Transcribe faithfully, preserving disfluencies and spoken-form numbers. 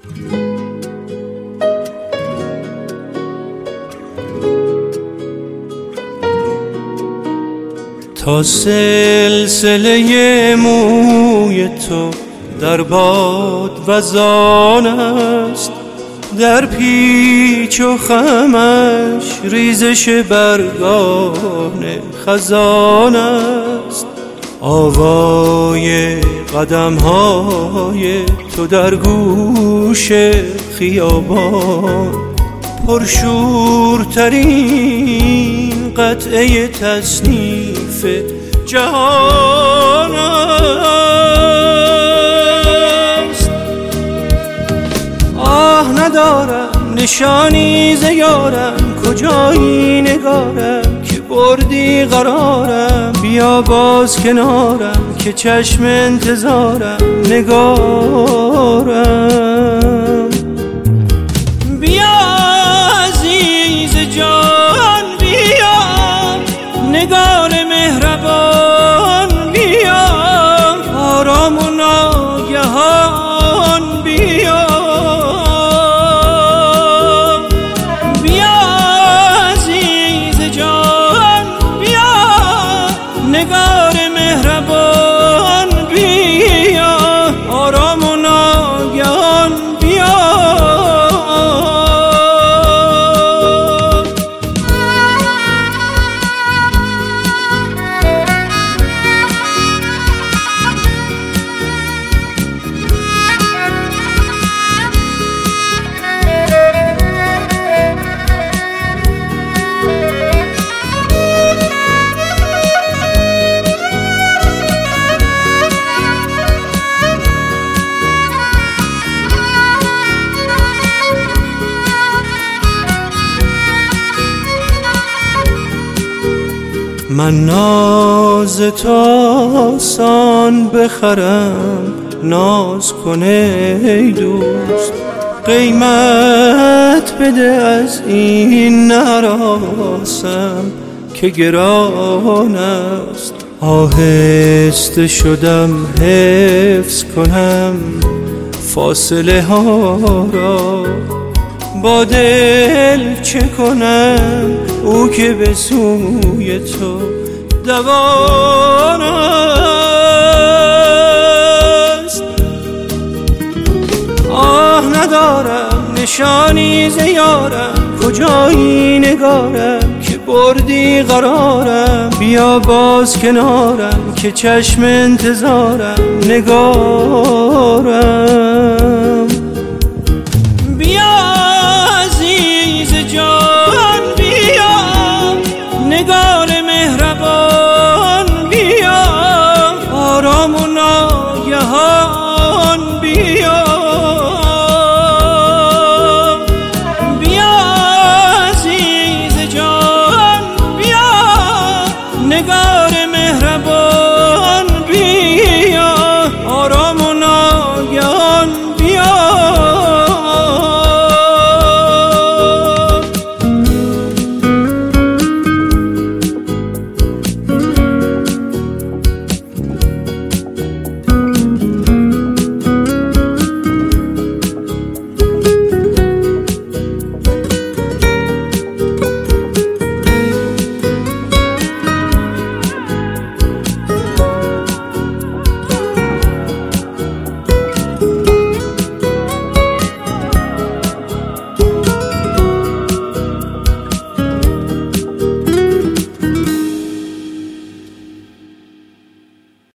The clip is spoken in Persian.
تا سلسله موی تو در باد وزان است، در پیچ و خمش ریزش برگان خزان است. آوای قدم‌های تو در گوش خیابان، پرشورترین قطعه تصنیف جهان است. آه ندارم نشانی ز یارم، کجایی نگارم که بردی قرارم. بیا باز کنارم که چشم انتظارم نگارم. بیا عزیز جان بیا، نگار مهربان بیا، آرام و ناگهان بیا. بیا عزیز جان بیا، نگار مهربان بیا، آرام و ناگهان بیا. من ناز تو آسان بخرم، ناز کن ای دوست. قیمت بده از این نراسم که گران است. آهسته شدم حفظ کنم فاصله ها را، با دل چه کنم او که به سوی تو دوان است. آه ندارم نشانی ز یارم، کجایی نگارم که بردی قرارم. بیا باز کنارم که چشم انتظارم نگارم.